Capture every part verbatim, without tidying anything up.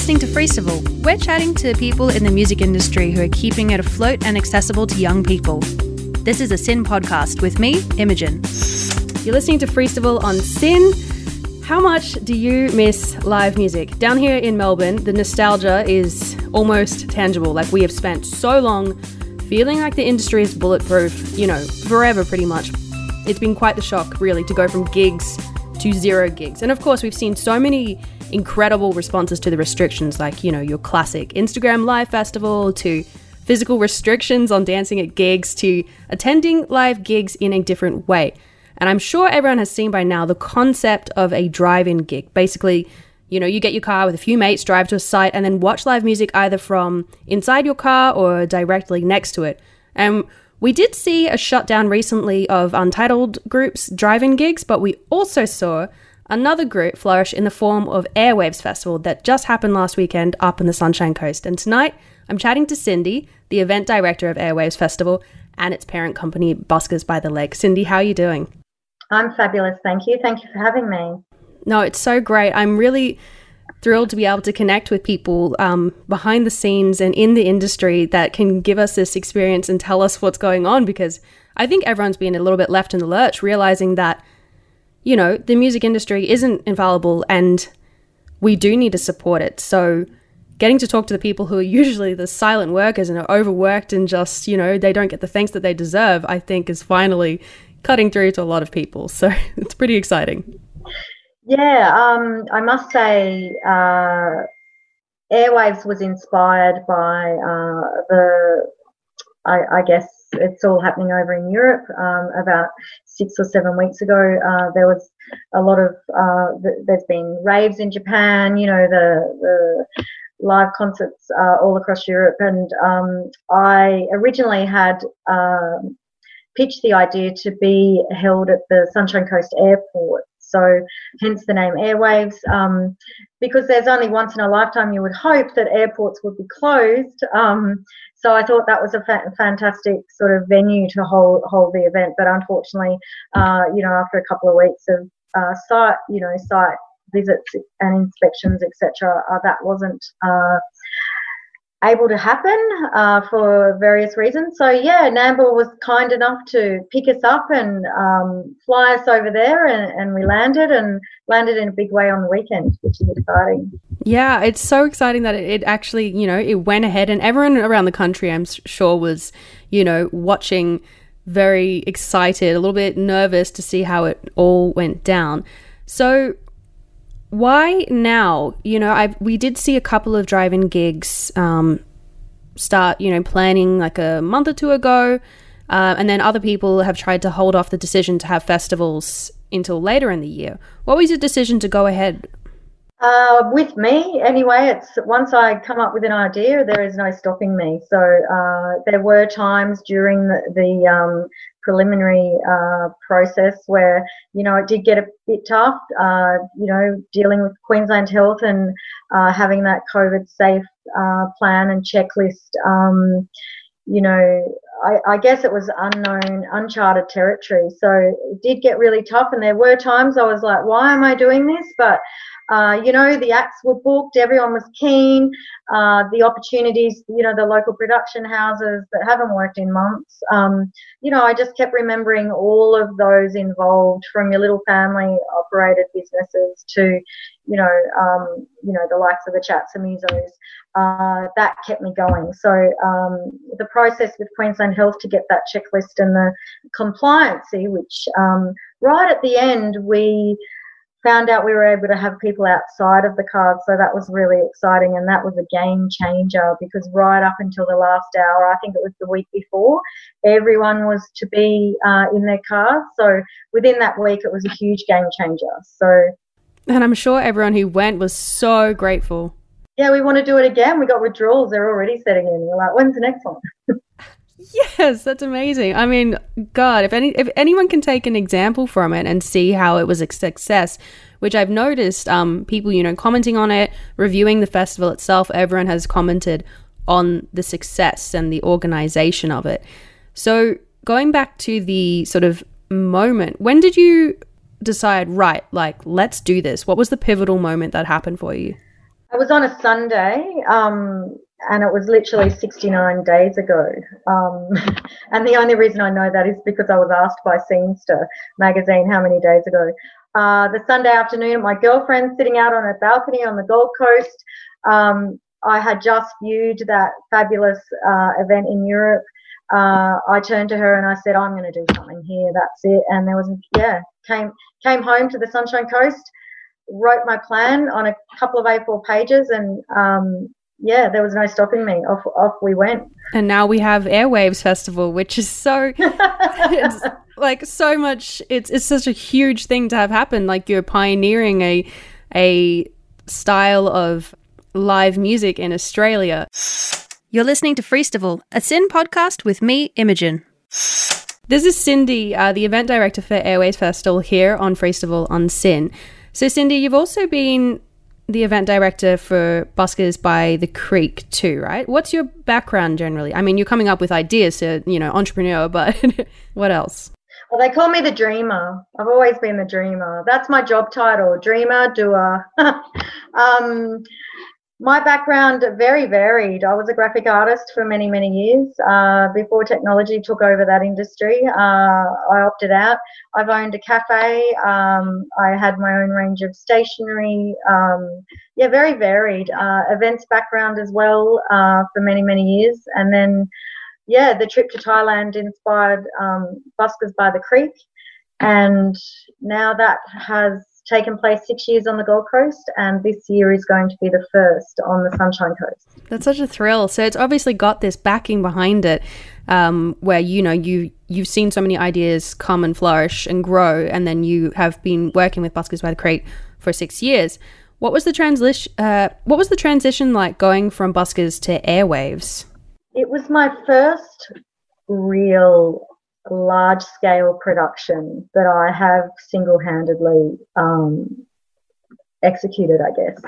listening to Freestival. We're chatting to people in the music industry who are keeping it afloat and accessible to young people. This is a SYN podcast with me, Imogen. You're listening to Freestival on SYN. How much do you miss live music? Down here in Melbourne, the nostalgia is almost tangible. Like, we have spent so long feeling like the industry is bulletproof, you know, forever pretty much. It's been quite the shock, really, to go from gigs to zero gigs. And of course, we've seen so many incredible responses to the restrictions, like, you know, your classic Instagram live festival, to physical restrictions on dancing at gigs, to attending live gigs in a different way. And I'm sure everyone has seen by now the concept of a drive-in gig. Basically, you know, you get your car with a few mates, drive to a site, and then watch live music either from inside your car or directly next to it. And we did see a shutdown recently of Untitled Group's drive-in gigs, but we also saw another group flourish in the form of Airwaves Festival that just happened last weekend up in the Sunshine Coast. And tonight, I'm chatting to Cindy, the event director of Airwaves Festival and its parent company, Buskers by the Lake. Cindy, how are you doing? I'm fabulous, thank you. Thank you for having me. No, it's so great. I'm really thrilled to be able to connect with people um, behind the scenes and in the industry that can give us this experience and tell us what's going on, because I think everyone's been a little bit left in the lurch, realizing that, you know, the music industry isn't infallible and we do need to support it. So getting to talk to the people who are usually the silent workers and are overworked and just, you know, they don't get the thanks that they deserve, I think is finally cutting through to a lot of people. So it's pretty exciting. Yeah, um, I must say uh, Airwaves was inspired by uh, the, I, I guess it's all happening over in Europe. Um, about six or seven weeks ago, uh, there was a lot of, uh, th- there's been raves in Japan, you know, the, the live concerts uh, all across Europe. And um, I originally had um, pitched the idea to be held at the Sunshine Coast Airport. So hence the name Airwaves, um, because there's only once in a lifetime you would hope that airports would be closed. Um, so I thought that was a fa- fantastic sort of venue to hold hold the event. But unfortunately, uh, you know, after a couple of weeks of uh, site, you know, site visits and inspections, et cetera, uh, that wasn't uh, able to happen uh, for various reasons. So yeah, NAMBLA was kind enough to pick us up and um, fly us over there, and, and we landed and landed in a big way on the weekend, which is exciting. Yeah, it's so exciting that it, it actually, you know, it went ahead, and everyone around the country, I'm sure, was, you know, watching very excited, a little bit nervous to see how it all went down. So why now? You know, I we did see a couple of drive-in gigs um, start, you know, planning like a month or two ago, uh, and then other people have tried to hold off the decision to have festivals until later in the year. What was your decision to go ahead? Uh, with me, anyway, it's once I come up with an idea, there is no stopping me. So uh, there were times during the, the um, preliminary uh, process where, you know, it did get a bit tough, uh, you know, dealing with Queensland Health and uh, having that COVID safe uh, plan and checklist. Um, you know, I, I guess it was unknown, uncharted territory. So it did get really tough, and there were times I was like, why am I doing this? But Uh, you know, the acts were booked, everyone was keen, uh, the opportunities, you know, the local production houses that haven't worked in months. Um, you know, I just kept remembering all of those involved, from your little family operated businesses to, you know, um, you know, the likes of the Chats and Musos. Uh, that kept me going. So um, the process with Queensland Health to get that checklist and the compliancy, which um, right at the end we found out we were able to have people outside of the card, so that was really exciting, and that was a game changer, because right up until the last hour, I think it was the week before, everyone was to be uh, in their cars. So within that week, it was a huge game changer. So, and I'm sure everyone who went was so grateful. Yeah, we want to do it again. We got withdrawals; they're already setting in. We're like, when's the next one? Yes, that's amazing. I mean, God, if any if anyone can take an example from it and see how it was a success, which I've noticed um, people, you know, commenting on it, reviewing the festival itself, everyone has commented on the success and the organization of it. So going back to the sort of moment, when did you decide, right, like, let's do this? What was the pivotal moment that happened for you? It was on a Sunday, um, and it was literally sixty-nine days ago. Um, and the only reason I know that is because I was asked by Scenester magazine how many days ago. Uh, the Sunday afternoon, my girlfriend sitting out on a balcony on the Gold Coast. Um, I had just viewed that fabulous uh, event in Europe. Uh, I turned to her and I said, I'm going to do something here. That's it. And there was, yeah, came came home to the Sunshine Coast, wrote my plan on a couple of A four pages, and um, yeah, there was no stopping me. Off off we went. And now we have Airwaves Festival, which is so, it's like so much, it's it's such a huge thing to have happen. Like you're pioneering a a style of live music in Australia. You're listening to Freestival, a SYN podcast with me, Imogen. This is Cindy, uh, the event director for Airwaves Festival here on Freestival on SYN. So Cindy, you've also been the event director for Buskers by the Creek too, right? What's your background generally? I mean, you're coming up with ideas, so, you know, entrepreneur, but what else? Well, they call me the dreamer. I've always been the dreamer. That's my job title, dreamer, doer. um, my background, very varied. I was a graphic artist for many, many years. Uh, before technology took over that industry, uh, I opted out. I've owned a cafe. Um, I had my own range of stationery. Um, yeah, very varied. Uh, events background as well uh, for many, many years. And then, yeah, the trip to Thailand inspired um, Buskers by the Creek. And now that has taken place six years on the Gold Coast, and this year is going to be the first on the Sunshine Coast. That's such a thrill. So it's obviously got this backing behind it, um, where, you know, you, you've seen so many ideas come and flourish and grow, and then you have been working with Buskers by the Creek for six years. What was the transition, uh, what was the transition like going from Buskers to Airwaves? It was my first real large-scale production that I have single-handedly um, executed, I guess.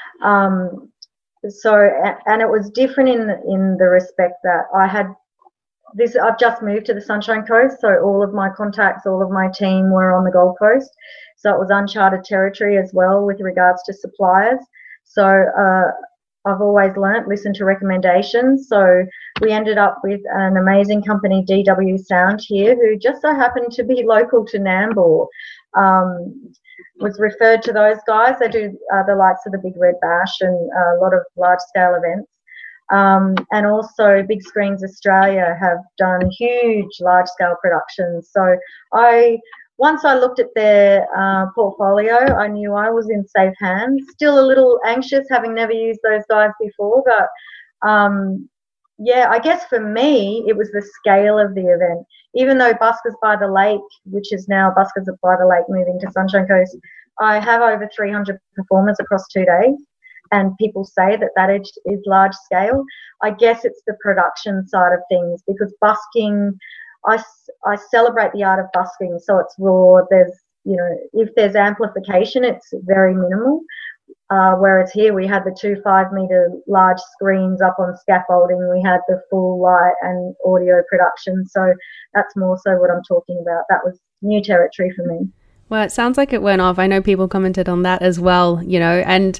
Um, so, and it was different in in the respect that I had this. I've just moved to the Sunshine Coast, so all of my contacts, all of my team were on the Gold Coast. So it was uncharted territory as well with regards to suppliers. So uh, I've always learnt, listen to recommendations. So we ended up with an amazing company, D W Sound here, who just so happened to be local to Nambour. Um, was referred to those guys. They do uh, the likes of the Big Red Bash and a lot of large-scale events. Um, and also Big Screens Australia have done huge large-scale productions. So I... Once I looked at their uh, portfolio, I knew I was in safe hands. Still a little anxious, having never used those guys before, but um, yeah, I guess for me, it was the scale of the event. Even though Buskers by the Lake, which is now Buskers by the Lake moving to Sunshine Coast, I have over three hundred performers across two days, and people say that that is, is large scale. I guess it's the production side of things, because busking, I, I celebrate the art of busking, so it's raw. There's, you know, if there's amplification, it's very minimal. Uh, whereas here we had the two five metre large screens up on scaffolding. We had the full light and audio production. So that's more so what I'm talking about. That was new territory for me. Well, it sounds like it went off. I know people commented on that as well, you know, and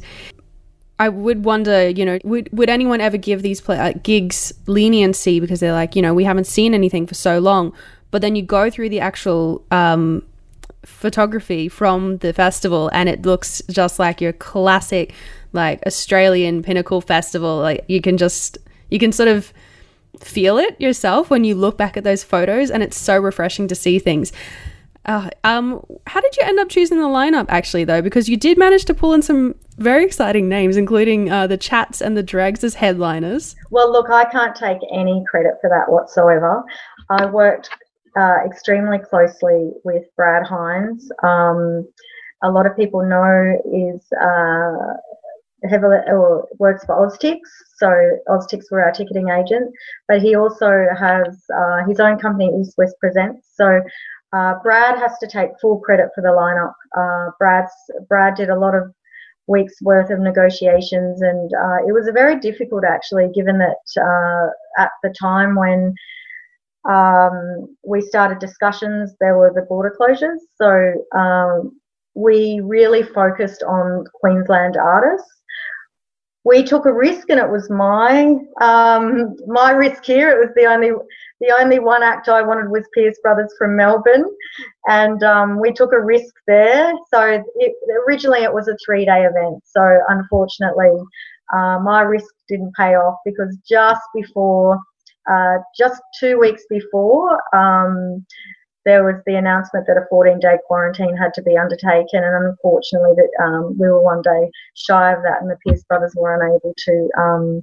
I would wonder, you know, would would anyone ever give these play, uh, gigs leniency, because they're like, you know, we haven't seen anything for so long. But then you go through the actual um, photography from the festival, and it looks just like your classic, like Australian pinnacle festival. Like you can just, you can sort of feel it yourself when you look back at those photos, and it's so refreshing to see things. Uh, um, how did you end up choosing the lineup, actually, though? Because you did manage to pull in some very exciting names, including uh, the Chats and the Dregs as headliners. Well, look, I can't take any credit for that whatsoever. I worked uh, extremely closely with Brad Hines. Um, a lot of people know is uh, heavily or works for Oztix. So Oztix were our ticketing agent, but he also has uh, his own company, East West Presents. So Uh, Brad has to take full credit for the lineup. Uh, Brad's, Brad did a lot of weeks worth of negotiations, and uh, it was very difficult, actually, given that uh, at the time when um, we started discussions, there were the border closures. So um, we really focused on Queensland artists. we took a risk, and it was my um, my risk here. It was the only the only one act I wanted was Pierce Brothers from Melbourne, and um, we took a risk there. So it, originally it was a three day event. So unfortunately, uh, my risk didn't pay off because just before, uh, just two weeks before. Um, there was the announcement that a fourteen day quarantine had to be undertaken, and unfortunately that um, we were one day shy of that, and the Pierce Brothers were unable to, um,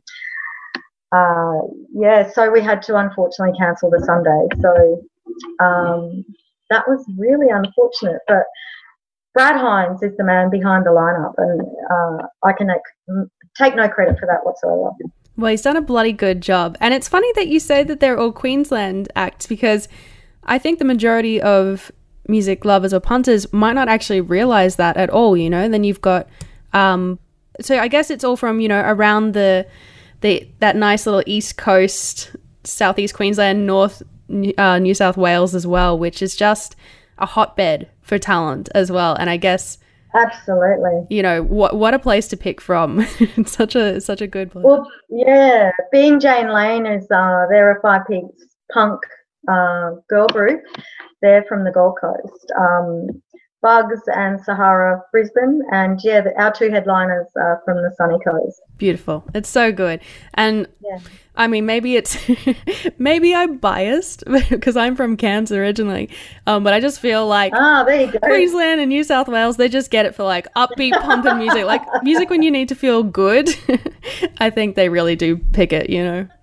uh, yeah, so we had to unfortunately cancel the Sunday. So um, that was really unfortunate, but Brad Hines is the man behind the lineup, and uh, I can take no credit for that whatsoever. Well, he's done a bloody good job. And it's funny that you say that they're all Queensland acts, because I think the majority of music lovers or punters might not actually realise that at all, you know. Then you've got, um, so I guess it's all from, you know, around the, the that nice little East Coast, Southeast Queensland, North uh, New South Wales as well, which is just a hotbed for talent as well. And I guess, absolutely, you know, what what a place to pick from. It's such a such a good place. Well, yeah, being Jane Lane is uh, they're a Five Peaks punk uh, girl group. They're from the Gold Coast. Um, Bugs and Sahara Brisbane, and yeah, the, our two headliners are from the sunny coast. Beautiful. It's so good. And yeah. I mean, maybe it's maybe I'm biased because I'm from Cairns originally, um, but I just feel like ah, there you go. Queensland and New South Wales, they just get it for like upbeat pumping music, like music when you need to feel good. I think they really do pick it, you know.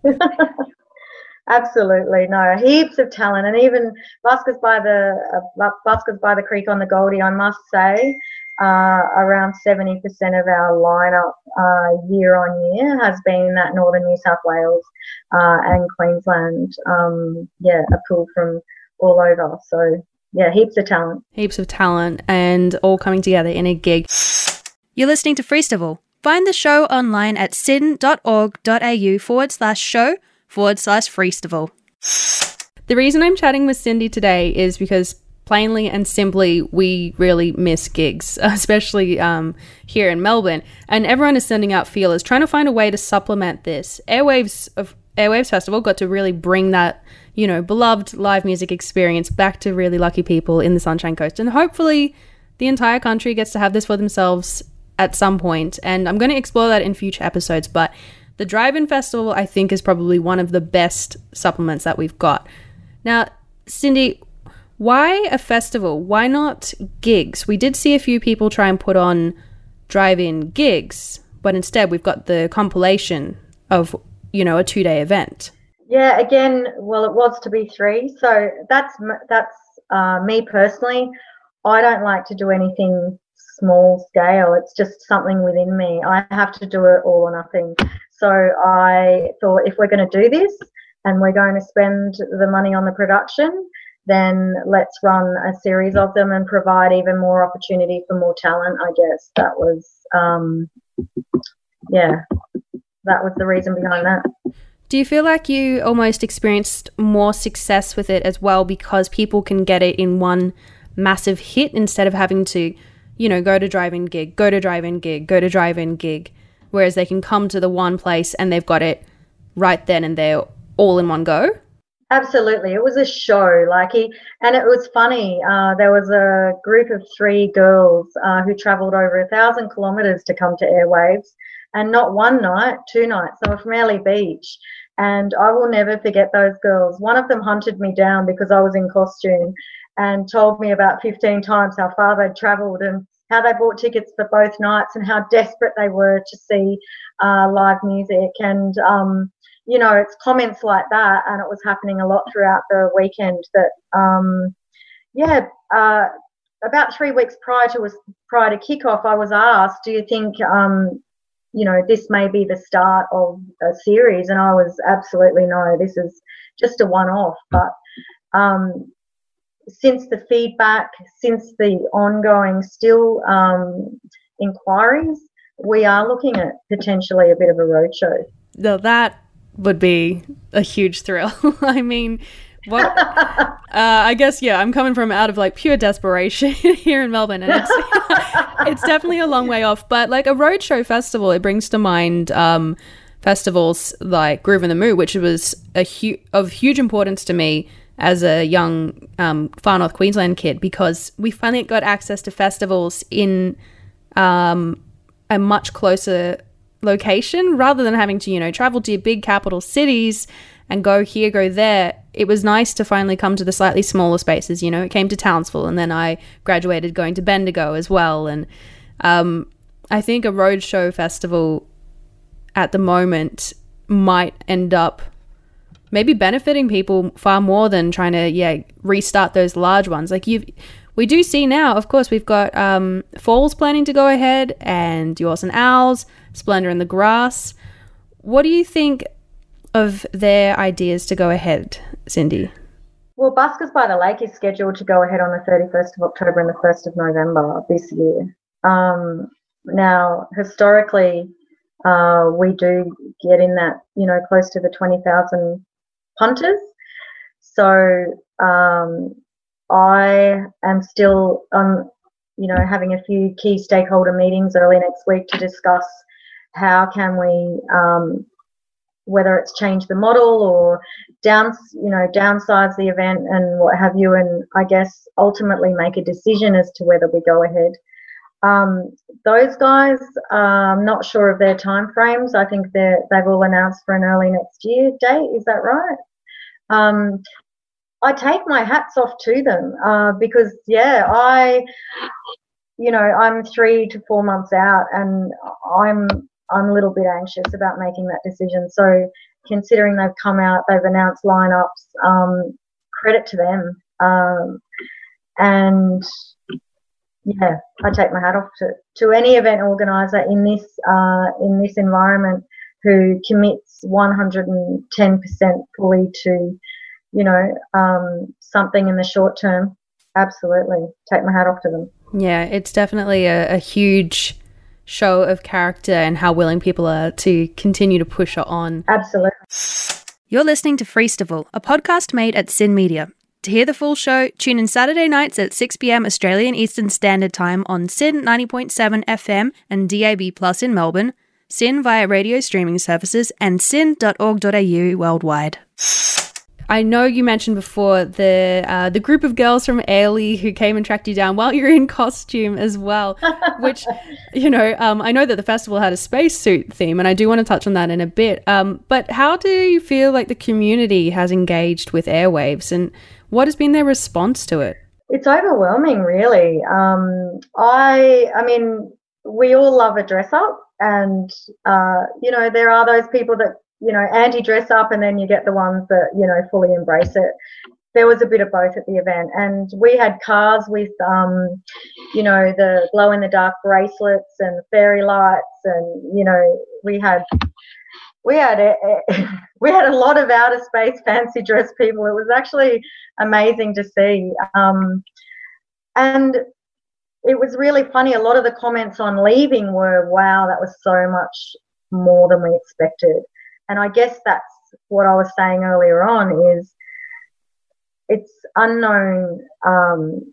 Absolutely, no, heaps of talent, and even Buskers by the uh, Buskers by the Creek on the Goldie, I must say, uh, around seventy percent of our lineup uh, year on year has been that Northern New South Wales uh, and Queensland. Um, yeah, a pool from all over. So yeah, heaps of talent, heaps of talent, and all coming together in a gig. You're listening to Freestival. Find the show online at sin.org.au forward slash show. forward slash Freestival. The reason I'm chatting with Cindy today is because plainly and simply we really miss gigs, especially um, here in Melbourne, and everyone is sending out feelers, trying to find a way to supplement this. Airwaves of Airwaves Festival got to really bring that, you know, beloved live music experience back to really lucky people in the Sunshine Coast, and hopefully the entire country gets to have this for themselves at some point, and I'm going to explore that in future episodes, but the Drive-In Festival, I think, is probably one of the best supplements that we've got. Now, Cindy, why a festival? Why not gigs? We did see a few people try and put on drive-in gigs, but instead we've got the compilation of, you know, a two-day event. Yeah, again, well, it was to be three. So that's that's uh, me personally. I don't like to do anything small scale. It's just something within me. I have to do it all or nothing. So I thought, if we're going to do this and we're going to spend the money on the production, then let's run a series of them and provide even more opportunity for more talent, I guess. That was, um, yeah, that was the reason behind that. Do you feel like you almost experienced more success with it as well because people can get it in one massive hit instead of having to, you know, go to drive-in gig, go to drive-in gig, go to drive-in gig? Whereas they can come to the one place and they've got it right then and there all in one go? Absolutely. It was a show. Like he, and it was funny. Uh, there was a group of three girls uh, who travelled over a thousand kilometres to come to Airwaves, and not one night, two nights. They were from Airlie Beach. And I will never forget those girls. One of them hunted me down because I was in costume and told me about fifteen times how far they'd travelled and how they bought tickets for both nights and how desperate they were to see uh, live music. And, um, you know, it's comments like that, and it was happening a lot throughout the weekend that, um, yeah, uh, about three weeks prior to us, prior to kickoff, I was asked, do you think, um, you know, this may be the start of a series? And I was absolutely no, this is just a one-off. But um, since the feedback, since the ongoing still um, inquiries, we are looking at potentially a bit of a roadshow. Though that would be a huge thrill. I mean, Well, uh, I guess, yeah, I'm coming from out of like pure desperation here in Melbourne, and it's it's definitely a long way off. But like a roadshow festival, it brings to mind um, festivals like Groove in the Moo, which was a hu- of huge importance to me as a young um, far north Queensland kid, because we finally got access to festivals in um, a much closer location rather than having to, you know, travel to big capital cities and go here, go there. It was nice to finally come to the slightly smaller spaces. You know, it came to Townsville, and then I graduated going to Bendigo as well. And um, I think a roadshow festival at the moment might end up maybe benefiting people far more than trying to, yeah, restart those large ones. Like you, we do see now, of course, we've got um, Falls planning to go ahead, and Yours and Owls, Splendor in the Grass. What do you think of their ideas to go ahead, Cindy? Well, Buskers by the Lake is scheduled to go ahead on the thirty-first of October and the first of November this year. Um, now, historically, uh, we do get in that, you know, close to the twenty thousand punters. So um, I am still, um, you know, having a few key stakeholder meetings early next week to discuss how can we, um, whether it's change the model or down, you know, downsize the event and what have you, and I guess ultimately make a decision as to whether we go ahead. Um, those guys, uh, I'm not sure of their time frames. I think they're, they've all announced for an early next year date. Is that right? Um, I take my hats off to them uh, because, yeah, I, you know, I'm three to four months out, and I'm I'm a little bit anxious about making that decision. So considering they've come out, they've announced lineups, um, credit to them. Um, and yeah, I take my hat off to, to any event organizer in this uh, in this environment who commits one hundred ten percent fully to, you know, um, something in the short term. Absolutely, take my hat off to them. Yeah, it's definitely a, a huge show of character and how willing people are to continue to push it on. Absolutely. You're listening to Freestival, a podcast made at Sin Media. To hear the full show, tune in Saturday nights at six p.m. Australian Eastern Standard Time on Sin ninety point seven F M and D A B Plus in Melbourne, Sin via radio streaming services, and sin dot org dot a u worldwide. I know you mentioned before the uh, the group of girls from Ailey who came and tracked you down while you were in costume as well, which, you know, um, I know that the festival had a spacesuit theme, and I do want to touch on that in a bit. Um, but how do you feel like the community has engaged with Airwaves, and what has been their response to it? It's overwhelming, really. Um, I, I mean, we all love a dress up, and, uh, you know, there are those people that, you know, anti-dress up, and then you get the ones that, you know, fully embrace it. There was a bit of both at the event, and we had cars with, um, you know, the glow-in-the-dark bracelets and fairy lights, and, you know, we had we had a, we had a lot of outer space fancy dress people. It was actually amazing to see, um, and it was really funny. A lot of the comments on leaving were, "Wow, that was so much more than we expected." And I guess that's what I was saying earlier on, is it's unknown, um,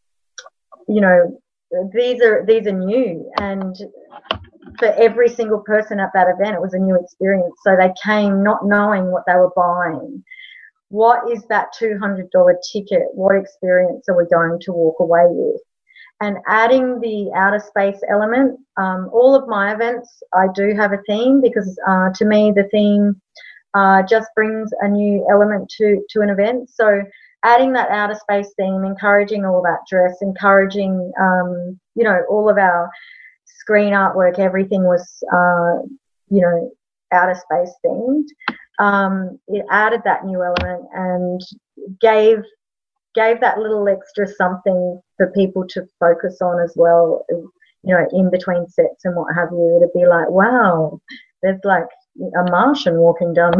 you know, these are these are new, and for every single person at that event, it was a new experience. So they came not knowing what they were buying. What is that two hundred dollars ticket? What experience are we going to walk away with? And adding the outer space element, um, all of my events, I do have a theme, because uh, to me the theme uh, just brings a new element to, to an event. So adding that outer space theme, encouraging all that dress, encouraging, um, you know, all of our screen artwork, everything was, uh, you know, outer space themed. Um, it added that new element and gave gave that little extra something for people to focus on as well, you know, in between sets and what have you, to be like, wow, there's like a Martian walking down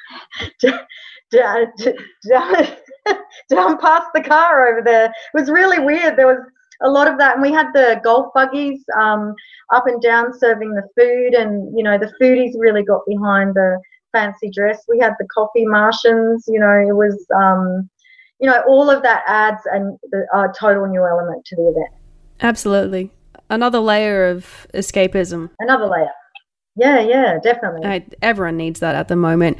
down, down, down past the car over there. It was really weird. There was a lot of that, and we had the golf buggies um, up and down serving the food, and, you know, the foodies really got behind the fancy dress. We had the coffee Martians, you know, it was, um, you know, all of that adds an, a total new element to the event. Absolutely. Another layer of escapism. Another layer. Yeah, yeah, definitely. I, everyone needs that at the moment.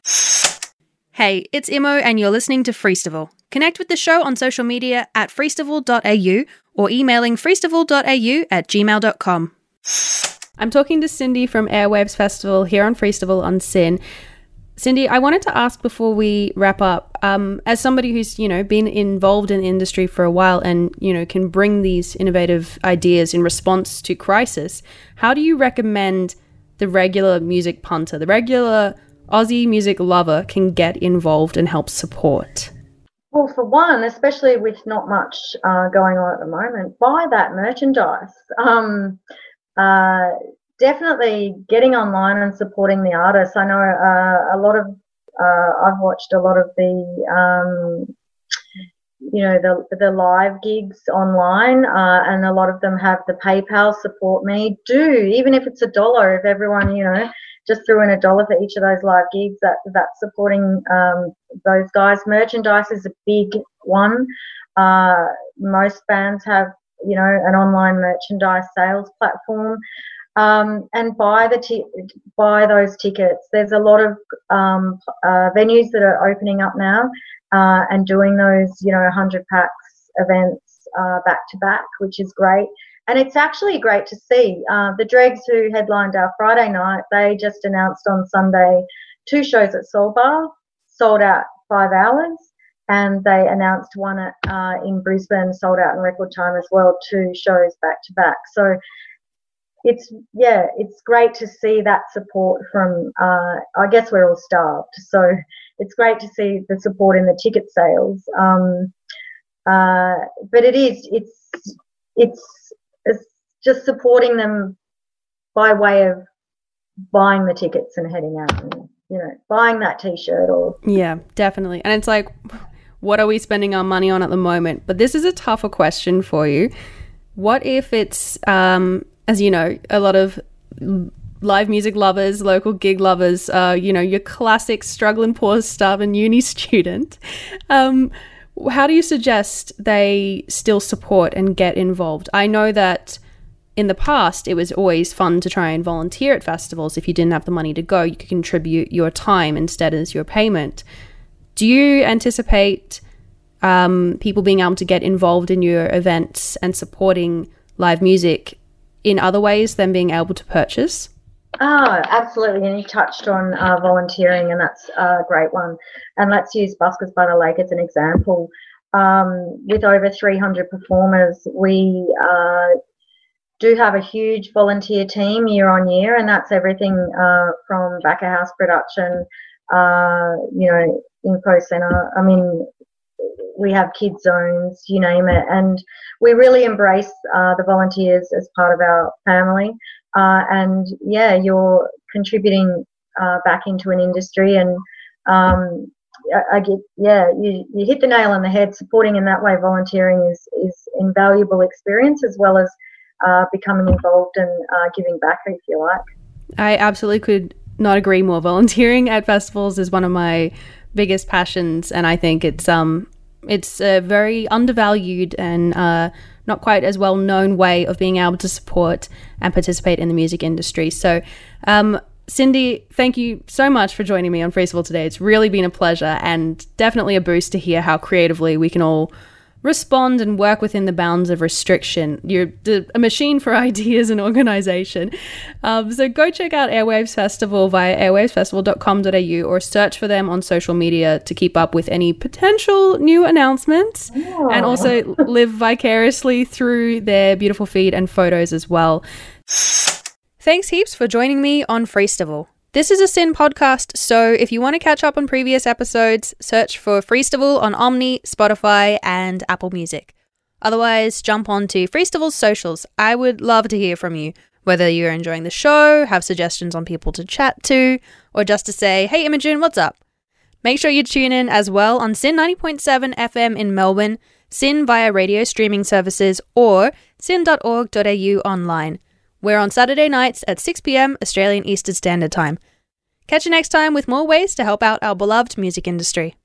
Hey, it's Imo and you're listening to Freestival. Connect with the show on social media at freestival dot a u or emailing freestival dot a u at gmail dot com. I'm talking to Cindy from Airwaves Festival here on Freestival on SYN. Cindy, I wanted to ask before we wrap up, um, as somebody who's, you know, been involved in the industry for a while and, you know, can bring these innovative ideas in response to crisis, how do you recommend the regular music punter, the regular Aussie music lover can get involved and help support? Well, for one, especially with not much uh, going on at the moment, buy that merchandise. Um, uh, definitely getting online and supporting the artists. I know uh, a lot of, uh, I've watched a lot of the, um, you know, the the live gigs online, uh, and a lot of them have the PayPal support me. Do, even if it's a dollar, if everyone, you know, just threw in a dollar for each of those live gigs, that that's supporting um, those guys. Merchandise is a big one. Uh, most bands have, you know, an online merchandise sales platform, um, and buy the t- buy those tickets. There's a lot of um, uh, venues that are opening up now uh, and doing those, you know, one hundred packs events uh, back to back, which is great. And it's actually great to see. Uh, the Dregs, who headlined our Friday night, they just announced on Sunday two shows at Soul Bar, sold out five hours, and they announced one at, uh, in Brisbane, sold out in record time as well, two shows back to back. So it's, yeah, it's great to see that support from, uh, I guess we're all starved, so it's great to see the support in the ticket sales. Um, uh, but it is, it's, it's, it's just supporting them by way of buying the tickets and heading out and, you know, buying that T-shirt or... Yeah, definitely. And it's like, what are we spending our money on at the moment? But this is a tougher question for you. What if it's, um, as you know, a lot of live music lovers, local gig lovers, uh, you know, your classic struggling, poor, starving uni student. Um How do you suggest they still support and get involved? I know that in the past, it was always fun to try and volunteer at festivals. If you didn't have the money to go, you could contribute your time instead as your payment. Do you anticipate um, people being able to get involved in your events and supporting live music in other ways than being able to purchase? Oh, absolutely. And you touched on uh, volunteering, and that's a great one. And let's use Buskers by the Lake as an example. Um, with over three hundred performers, we uh, do have a huge volunteer team year on year, and that's everything uh, from back of house production, uh, you know, info centre. I mean, we have kids zones, you name it. And we really embrace uh, the volunteers as part of our family. Uh, and yeah, you're contributing uh, back into an industry, and um, I, I get yeah, you, you hit the nail on the head. Supporting in that way, volunteering is is invaluable experience, as well as uh, becoming involved and uh, giving back, if you like. I absolutely could not agree more. Volunteering at festivals is one of my biggest passions, and I think it's um it's a very undervalued and uh, not quite as well known way of being able to support and participate in the music industry. So, um, Cindy, thank you so much for joining me on Freestival today. It's really been a pleasure, and definitely a boost to hear how creatively we can all respond and work within the bounds of restriction. You're a machine for ideas and organization. Um, so go check out Airwaves Festival via airwaves festival dot com dot a u or search for them on social media to keep up with any potential new announcements. Oh. And also live vicariously through their beautiful feed and photos as well. Thanks heaps for joining me on Freestival. This is a SYN podcast, so if you want to catch up on previous episodes, search for Freestival on Omni, Spotify, and Apple Music. Otherwise, jump onto Freestival's socials. I would love to hear from you, whether you're enjoying the show, have suggestions on people to chat to, or just to say, hey Imogen, what's up? Make sure you tune in as well on SYN ninety point seven F M in Melbourne, SYN via radio streaming services, or syn dot org dot a u online. We're on Saturday nights at six p.m. Australian Eastern Standard Time. Catch you next time with more ways to help out our beloved music industry.